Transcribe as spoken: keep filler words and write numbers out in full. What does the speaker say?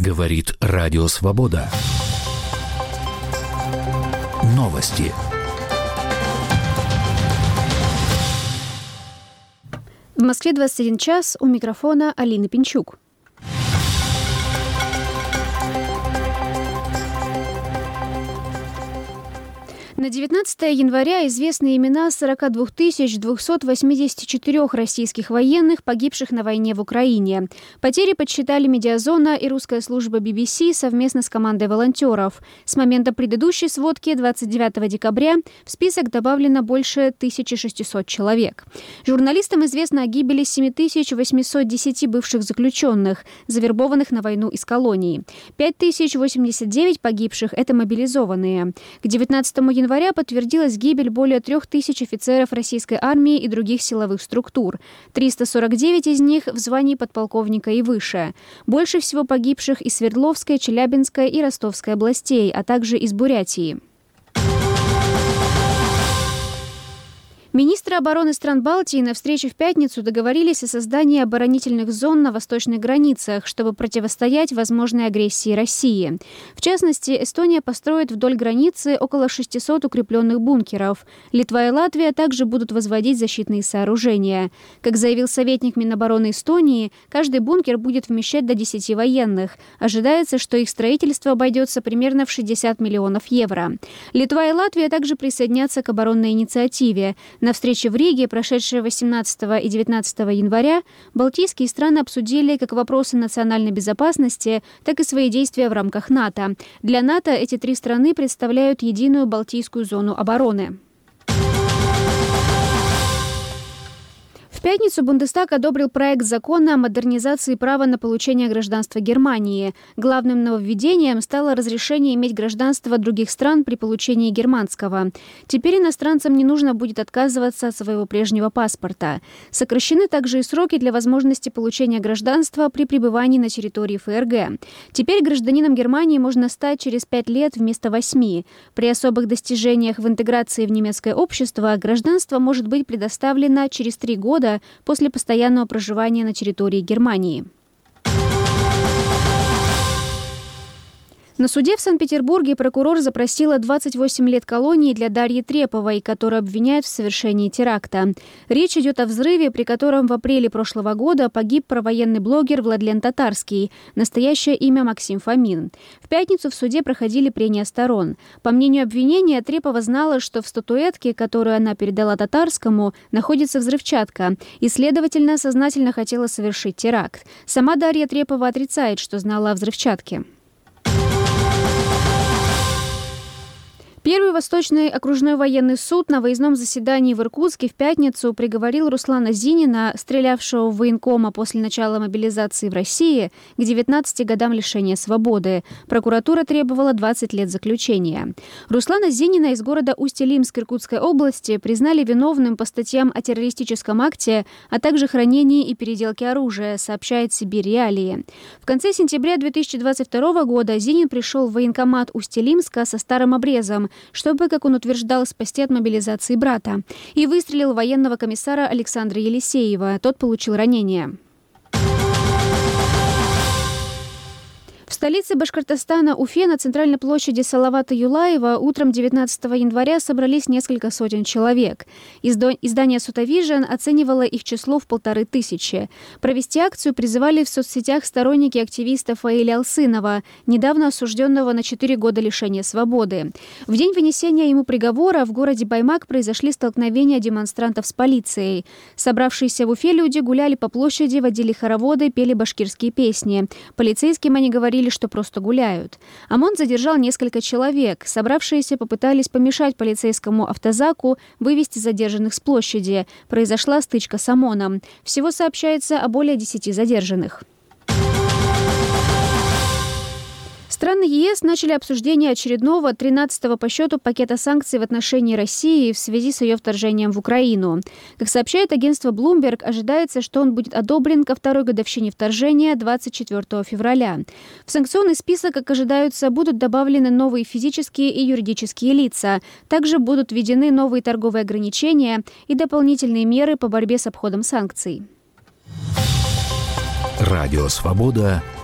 Говорит Радио Свобода. Новости. В Москве двадцать один час, у микрофона Алина Пинчук. На девятнадцатое января известны имена сорок два тысячи двести восемьдесят четыре российских военных, погибших на войне в Украине. Потери подсчитали Медиазона и русская служба би би си совместно с командой волонтеров. С момента предыдущей сводки двадцать девятого декабря в список добавлено больше тысячи шестисот человек. Журналистам известно о гибели семь тысяч восемьсот десять бывших заключенных, завербованных на войну из колоний. пять тысяч восемьдесят девять погибших – это мобилизованные. К девятнадцатому января подтвердилась гибель более трех тысяч офицеров российской армии и других силовых структур. триста сорок девять из них в звании подполковника и выше. Больше всего погибших из Свердловской, Челябинской и Ростовской областей, а также из Бурятии. Министры обороны стран Балтии на встрече в пятницу договорились о создании оборонительных зон на восточных границах, чтобы противостоять возможной агрессии России. В частности, Эстония построит вдоль границы около шестисот укрепленных бункеров. Литва и Латвия также будут возводить защитные сооружения. Как заявил советник Минобороны Эстонии, каждый бункер будет вмещать до десяти военных. Ожидается, что их строительство обойдется примерно в шестьдесят миллионов евро. Литва и Латвия также присоединятся к оборонной инициативе. На встрече в Риге, прошедшей восемнадцатого и девятнадцатого января, балтийские страны обсудили как вопросы национальной безопасности, так и свои действия в рамках НАТО. Для НАТО эти три страны представляют единую Балтийскую зону обороны. В пятницу Бундестаг одобрил проект закона о модернизации права на получение гражданства Германии. Главным нововведением стало разрешение иметь гражданство других стран при получении германского. Теперь иностранцам не нужно будет отказываться от своего прежнего паспорта. Сокращены также и сроки для возможности получения гражданства при пребывании на территории эф эр гэ. Теперь гражданином Германии можно стать через пять лет вместо восьми. При особых достижениях в интеграции в немецкое общество гражданство может быть предоставлено через три года после постоянного проживания на территории Германии. На суде в Санкт-Петербурге прокурор запросила двадцать восемь лет колонии для Дарьи Треповой, которую обвиняют в совершении теракта. Речь идет о взрыве, при котором в апреле прошлого года погиб провоенный блогер Владлен Татарский, настоящее имя Максим Фомин. В пятницу в суде проходили прения сторон. По мнению обвинения, Трепова знала, что в статуэтке, которую она передала Татарскому, находится взрывчатка, и, следовательно, сознательно хотела совершить теракт. Сама Дарья Трепова отрицает, что знала о взрывчатке. Первый Восточный окружной военный суд на выездном заседании в Иркутске в пятницу приговорил Руслана Зинина, стрелявшего в военкома после начала мобилизации в России, к девятнадцати годам лишения свободы. Прокуратура требовала двадцать лет заключения. Руслана Зинина из города Усть-Илимск Иркутской области признали виновным по статьям о террористическом акте, а также хранении и переделке оружия, сообщает Сибирь Реалии. В конце сентября две тысячи двадцать второго года Зинин пришел в военкомат Усть-Илимска со старым обрезом, чтобы, как он утверждал, спасти от мобилизации брата, и выстрелил военного комиссара Александра Елисеева. Тот получил ранение. В столице Башкортостана, Уфе, на центральной площади Салавата Юлаева утром девятнадцатого января собрались несколько сотен человек. Издание «Сутавижн» оценивало их число в полторы тысячи. Провести акцию призывали в соцсетях сторонники активиста Фаиля Алсынова, недавно осужденного на четыре года лишения свободы. В день вынесения ему приговора в городе Баймак произошли столкновения демонстрантов с полицией. Собравшиеся в Уфе люди гуляли по площади, водили хороводы, пели башкирские песни. Полицейским они говорили, что просто гуляют. ОМОН задержал несколько человек. Собравшиеся попытались помешать полицейскому автозаку вывести задержанных с площади. Произошла стычка с ОМОНом. Всего сообщается о более десяти задержанных. Страны е эс начали обсуждение очередного, тринадцатого по счету пакета санкций в отношении России в связи с ее вторжением в Украину. Как сообщает агентство Bloomberg, ожидается, что он будет одобрен ко второй годовщине вторжения двадцать четвёртого февраля. В санкционный список, как ожидаются, будут добавлены новые физические и юридические лица. Также будут введены новые торговые ограничения и дополнительные меры по борьбе с обходом санкций. Радио «Свобода»